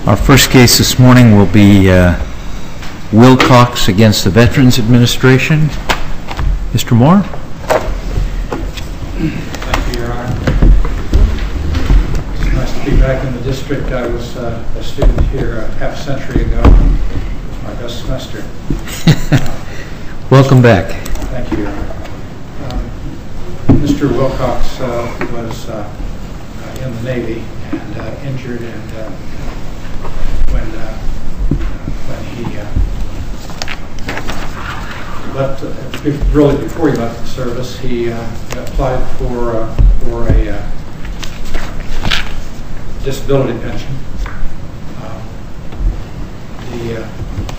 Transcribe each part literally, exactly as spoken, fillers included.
Our first case this morning will be uh, Wilcox against the Veterans Administration. Mister Moore? Thank you, Your Honor. It's nice to be back in the district. I was uh, a student here a half a century ago. It was my best semester. uh, Welcome back. Thank you, Your Honor. Um, Mister Wilcox uh, was uh, uh, in the Navy and uh, injured, and uh, when uh, when he uh, left, uh, really before he left the service, he uh, applied for uh, for a uh, disability pension. Uh, the uh,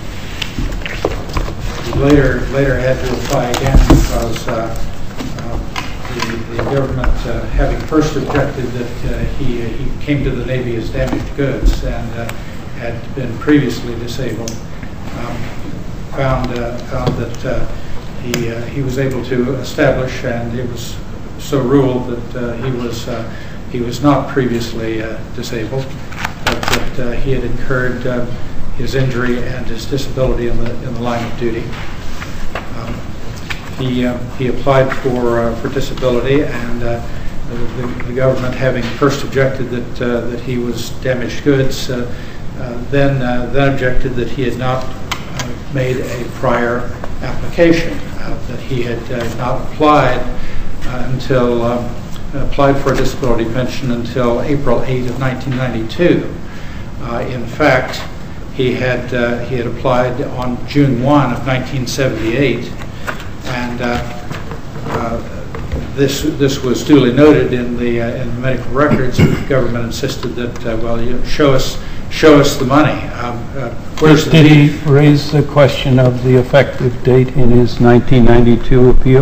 he later later had to apply again because uh, uh, the, the government, uh, having first objected that uh, he he came to the Navy as damaged goods and uh, had been previously disabled, um, found uh, found that uh, he uh, he was able to establish, and it was so ruled that uh, he was uh, he was not previously uh, disabled, but that uh, he had incurred uh, his injury and his disability in the in the line of duty. Um, he uh, he applied for uh, for disability, and uh, the, the government, having first objected that uh, that he was damaged goods, uh, Uh, then, uh, then objected that he had not uh, made a prior application, uh, that he had uh, not applied uh, until um, applied for a disability pension until April eighth of nineteen ninety-two. Uh, in fact, he had uh, he had applied on June first of nineteen seventy-eight, and uh, uh, this this was duly noted in the uh, in the medical records. The government insisted that uh, well, you show us. Show us the money. Um, uh, where's the Did he raise the question of the effective date in his nineteen ninety-two appeal?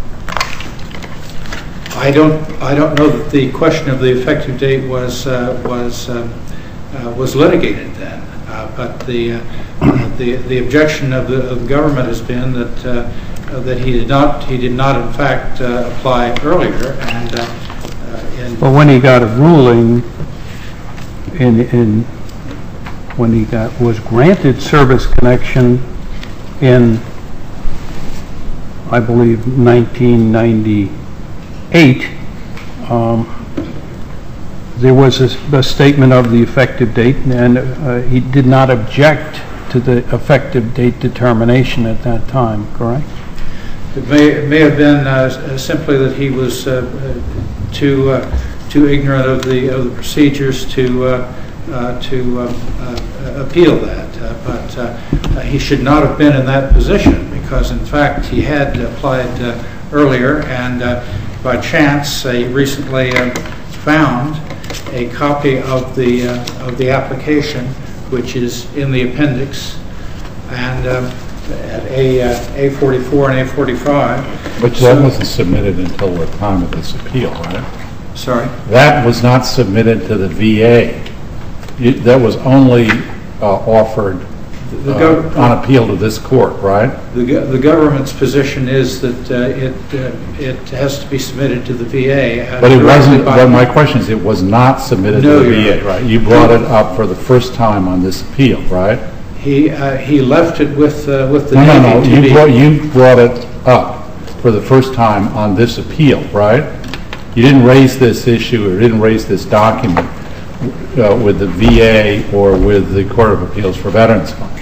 I don't. I don't know that the question of the effective date was uh, was uh, uh, was litigated then. Uh, but the uh, the the objection of the, of the government has been that uh, that he did not he did not in fact uh, apply earlier. And uh, uh, in But when he got a ruling in in when he got was granted service connection in, I believe, nineteen ninety-eight, um, there was a, a statement of the effective date, and uh, he did not object to the effective date determination at that time, correct? It may, it may have been uh, simply that he was uh, too uh, too ignorant of the of the procedures to uh, uh, to um, uh, appeal that, uh, but uh, uh, he should not have been in that position, because in fact he had applied uh, earlier, and uh, by chance uh, he recently uh, found a copy of the uh, of the application, which is in the appendix, and um, at A uh, A forty-four and A forty-five. But So- that wasn't submitted until the time of this appeal, right? Sorry? That was not submitted to the V A. You- That was only uh, offered The uh, gov- on appeal to this court, right? The, go- the government's position is that uh, it uh, it has to be submitted to the V A. uh, But it wasn't, directly by- but my question is, it was not submitted No, to the Your V A, Honor. right? You brought it up for the first time on this appeal, right? He uh, he left it with uh, with the No, no, no, Navy to you be- brought, you brought it up for the first time on this appeal, right? You didn't raise this issue or didn't raise this document uh, with the V A or with the Court of Appeals for Veterans Funds.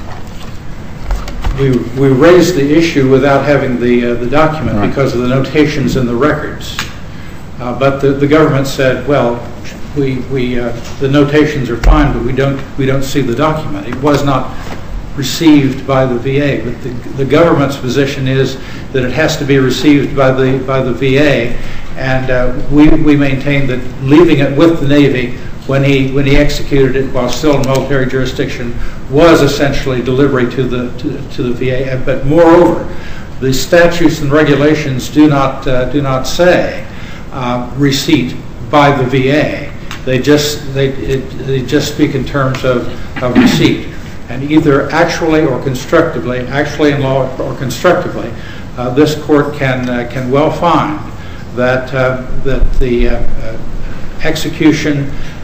We we raised the issue without having the uh, the document Right. because of the notations in the records. Uh, but the, the government said, well, we we uh, the notations are fine, but we don't we don't see the document. It was not received by the V A. But the, the government's position is that it has to be received by the by the V A, and uh, we we maintain that leaving it with the Navy when he when he executed it while still in military jurisdiction was essentially delivery to the to, to the V A. But moreover, the statutes and regulations do not uh, do not say uh, receipt by the V A. They just they it, they just speak in terms of, of receipt, and either actually or constructively, actually in law or constructively, uh, this court can uh, can well find that uh, that the uh, uh, execution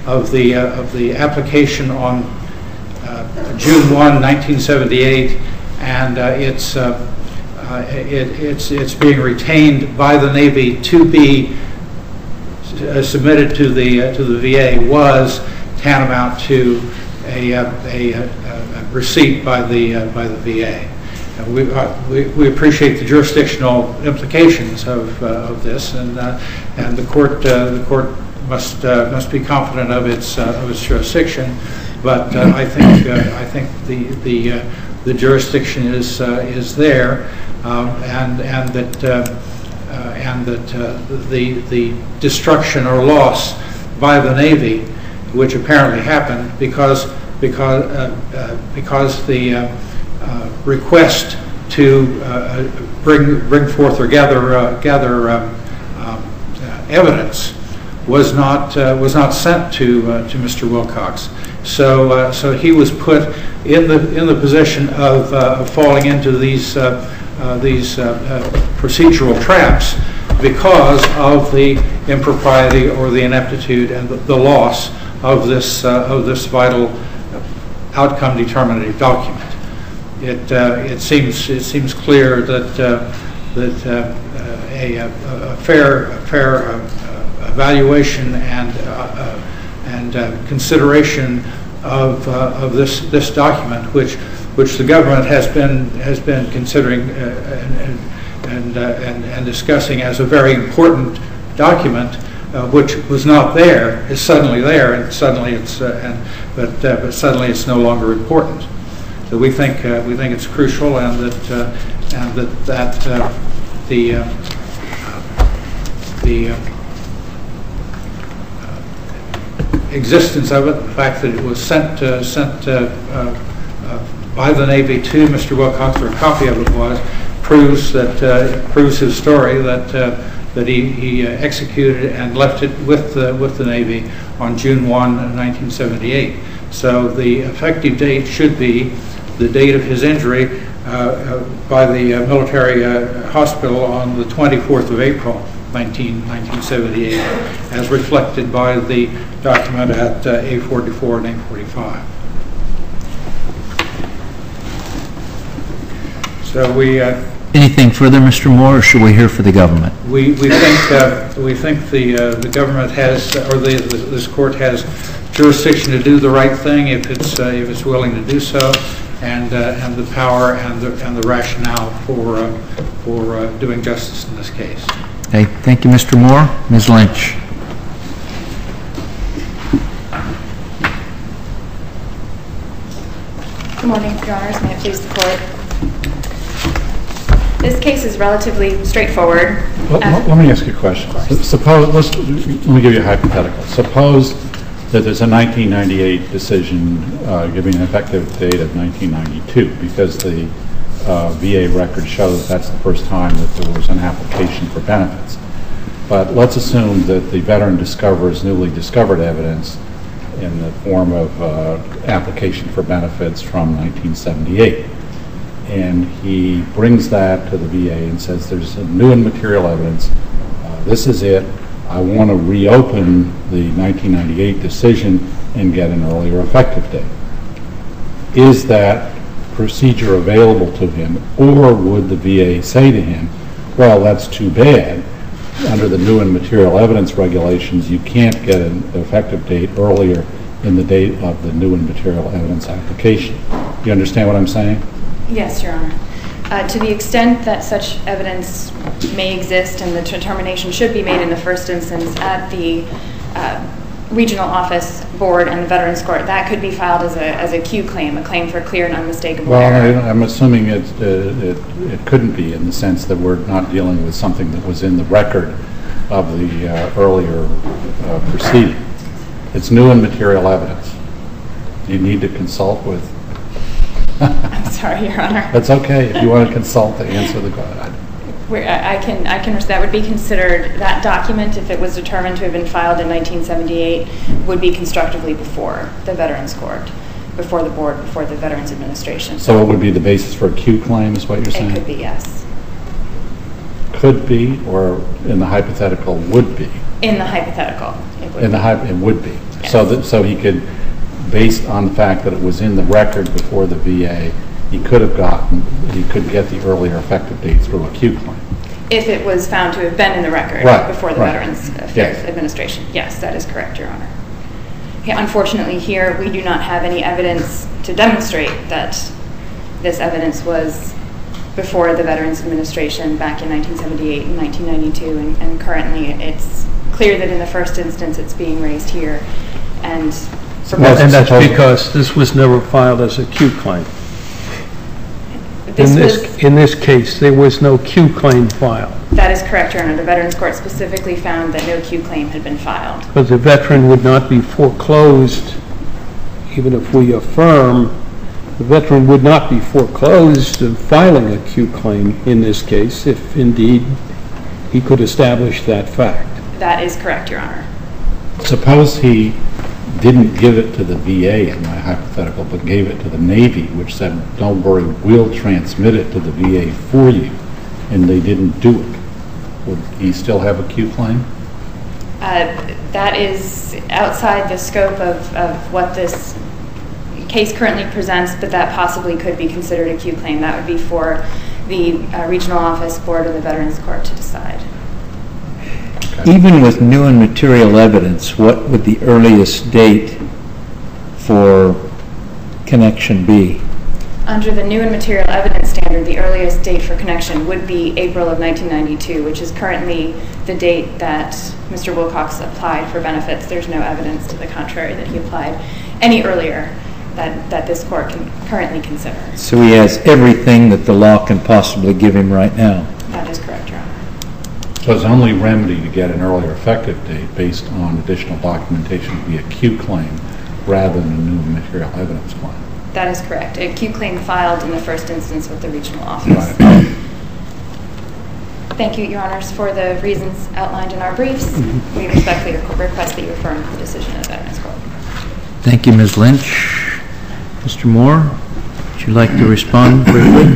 of the uh, of the application on uh, June first, nineteen seventy-eight, and uh, it's uh, uh, it, it's it's being retained by the Navy to be uh, submitted to the uh, to the V A was tantamount to a a, a, a receipt by the uh, by the V A. And we, uh, we we appreciate the jurisdictional implications of uh, of this, and uh, and the court uh, the court must uh, must be confident of its uh, of its jurisdiction. But uh, I think uh, I think the the uh, the jurisdiction is uh, is there, um, and and that uh, uh, and that uh, the the destruction or loss by the Navy, which apparently happened because because uh, uh, because the uh, uh, request to uh, bring bring forth or gather uh, gather um, um, uh, evidence was not uh, was not sent to uh, to Mister Wilcox. So uh, so he was put in the in the position of, uh, of falling into these uh, uh, these uh, uh, procedural traps because of the impropriety or the ineptitude and the, the loss of this uh, of this vital outcome determinative document. It uh, it seems it seems clear that uh, that uh, a, a, a fair a fair uh, evaluation and uh, uh, and uh, consideration of uh, of this this document, which which the government has been has been considering uh, and and, uh, and and discussing as a very important document, uh, which was not there, is suddenly there, and suddenly it's uh, and but uh, but suddenly it's no longer important. So we think uh, we think it's crucial, and that uh, and that that uh, the uh, the uh, existence of it, the fact that it was sent uh, sent uh, uh, uh, by the Navy to Mister Wilcox, or a copy of it was, proves that uh, proves his story that uh, that he he uh, executed and left it with the with the Navy on June first, nineteen seventy-eight. So the effective date should be the date of his injury uh, uh, by the uh, military uh, hospital on the twenty-fourth of April, nineteen seventy-eight, as reflected by the document at uh, A forty-four and A forty-five. So we. Uh, Anything further, Mister Moore, or should we hear for the government? We we think uh, we think the uh, the government has, or the, the this court has jurisdiction to do the right thing if it's uh, if it's willing to do so, and uh, and the power and the and the rationale for uh, for uh, doing justice in this case. Okay, thank you, Mister Moore. Miz Lynch. Good morning, Your Honors. May it please the court. This case is relatively straightforward. Let, Uh, let me ask you a question. Suppose, let's, let me give you a hypothetical. Suppose that there's a nineteen ninety-eight decision uh, giving an effective date of nineteen ninety-two because the uh, V A record shows that's the first time that there was an application for benefits. But let's assume that the veteran discovers newly discovered evidence in the form of uh, application for benefits from nineteen seventy-eight. And he brings that to the V A and says, there's a new and material evidence. Uh, this is it. I want to reopen the nineteen ninety-eight decision and get an earlier effective date. Is that procedure available to him, or would the V A say to him, well, that's too bad. Under the new and material evidence regulations, you can't get an effective date earlier than the date of the new and material evidence application. You understand what I'm saying? Yes, Your Honor. Uh, to the extent that such evidence may exist and the determination should be made in the first instance at the uh, regional office board and the Veterans Court, that could be filed as a as a Q claim, a claim for clear and unmistakable well, error. I, I'm assuming it, uh, it, it couldn't be, in the sense that we're not dealing with something that was in the record of the uh, earlier uh, proceeding. It's new and material evidence. You need to consult with... I'm sorry, Your Honor. That's okay. If you want to consult to answer the question. Where I I can, I can, that would be considered, that document, if it was determined to have been filed in nineteen seventy-eight, would be constructively before the Veterans Court, before the board, before the Veterans Administration. So it would be the basis for a Q claim, is what you're saying? It could be, yes. Could be, or in the hypothetical would be? In the hypothetical, it would In the be. hy- it would be. So that, so he could, based on the fact that it was in the record before the V A, he could have gotten, he could get the earlier effective date through a Q claim. If it was found to have been in the record Right, before the right. Veterans Affairs Yes. Administration. Yes, that is correct, Your Honor. Okay, unfortunately, here we do not have any evidence to demonstrate that this evidence was before the Veterans Administration back in nineteen seventy-eight and nineteen ninety-two, and, and currently it's clear that in the first instance it's being raised here. And, for Well, and that's Suppose- because this was never filed as a Q claim. this In was, this, in this case, there was no Q claim filed, that is correct, Your Honor. The Veterans Court specifically found that no Q claim had been filed. because the veteran would not be foreclosed, even if we affirm, the veteran would not be foreclosed of filing a Q claim in this case, if indeed he could establish that fact. That is correct, Your Honor. Suppose he didn't give it to the V A in my hypothetical, but gave it to the Navy, which said, don't worry, we'll transmit it to the V A for you, and they didn't do it. Would he still have a Q claim? Uh, That is outside the scope of, of what this case currently presents, but that possibly could be considered a Q claim. That would be for the uh, regional office board or the Veterans Court to decide. Even with new and material evidence, what would the earliest date for connection be? Under the new and material evidence standard, the earliest date for connection would be April of nineteen ninety-two, which is currently the date that Mister Wilcox applied for benefits. There's no evidence to the contrary that he applied any earlier that, that this court can currently consider. So he has everything that the law can possibly give him right now. That is correct, Your Honor. So his only remedy to get an earlier effective date based on additional documentation would be a Q claim rather than a new material evidence claim. That is correct. A Q claim filed in the first instance with the regional office. Right. Thank you, Your Honors, for the reasons outlined in our briefs. We respectfully request that you affirm the decision of the Veterans Court. Thank you, Miz Lynch. Mister Moore, would you like to respond briefly?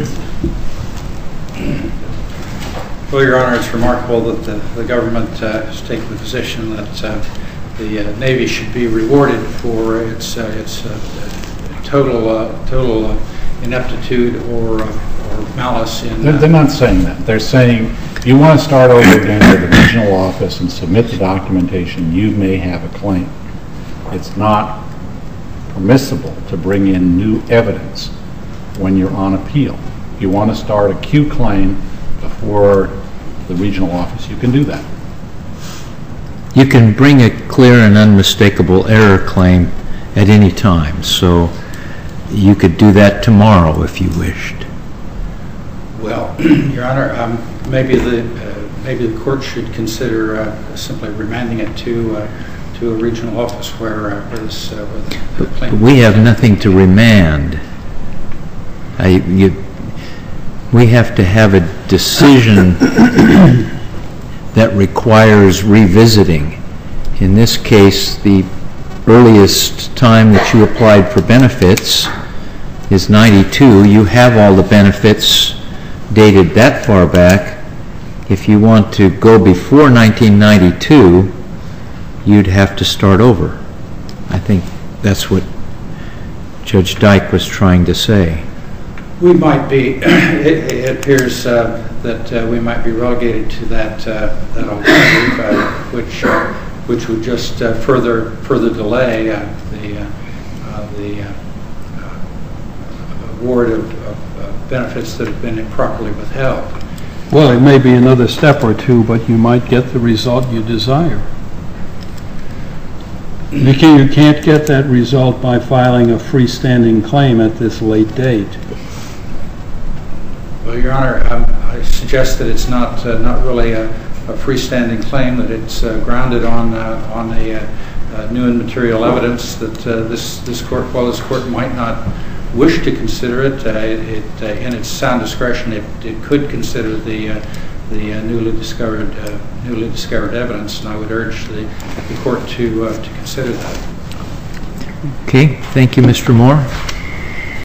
Well, Your Honor, it's remarkable that the, the government uh, has taken the position that uh, the uh, Navy should be rewarded for its uh, its uh, total uh, total uh, ineptitude or uh, or malice in. They're, they're not saying that. They're saying you want to start over again with the regional office and submit the documentation, you may have a claim. It's not permissible to bring in new evidence when you're on appeal. If you want to start a Q claim before the regional office, you can do that. You can bring a clear and unmistakable error claim at any time, so you could do that tomorrow if you wished. Well, Your Honor, um, maybe the uh, maybe the court should consider uh, simply remanding it to uh, to a regional office where, uh, where this uh, where the, the claim. We have nothing to remand. I, you, we have to have a decision that requires revisiting. In this case, the earliest time that you applied for benefits is ninety-two. You have all the benefits dated that far back. If you want to go before nineteen ninety-two, you'd have to start over. I think that's what Judge Dyke was trying to say. We might be, it, it appears uh, that uh, we might be relegated to that, uh, that alternative, uh, which, uh, which would just uh, further, further delay uh, the, uh, uh, the uh, uh, award of, of uh, benefits that have been improperly withheld. Well, it may be another step or two, but you might get the result you desire. You can't, you can't get that result by filing a freestanding claim at this late date. Well, Your Honor, um, I suggest that it's not uh, not really a, a freestanding claim, that it's uh, grounded on uh, on a uh, uh, new and material evidence that uh, this this court, while this court might not wish to consider it, uh, it uh, in its sound discretion, it, it could consider the uh, the uh, newly discovered uh, newly discovered evidence, and I would urge the, the court to uh, to consider that. Okay, thank you, Mister Moore.